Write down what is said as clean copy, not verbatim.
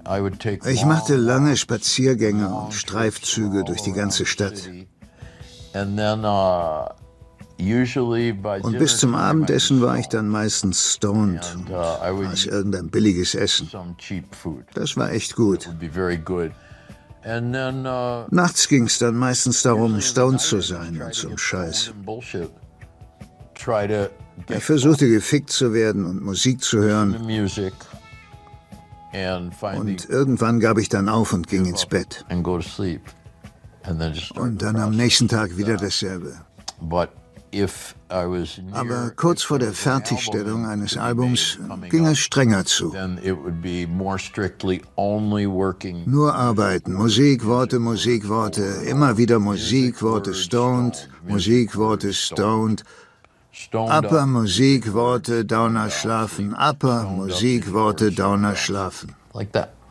Ich machte lange Spaziergänge und Streifzüge durch die ganze Stadt. Und bis zum Abendessen war ich dann meistens stoned und aß irgendein billiges Essen. Das war echt gut. Nachts ging es dann meistens darum, stoned zu sein und zum Scheiß. Ich versuchte gefickt zu werden und Musik zu hören. Und irgendwann gab ich dann auf und ging ins Bett. Und dann am nächsten Tag wieder dasselbe. Aber kurz vor der Fertigstellung eines Albums ging es strenger zu. Nur arbeiten, Musikworte, immer wieder Musikworte, stoned, Musikworte, stoned. Upper, Musikworte, Downer, schlafen, Upper, Musikworte, Downer, schlafen. Like that.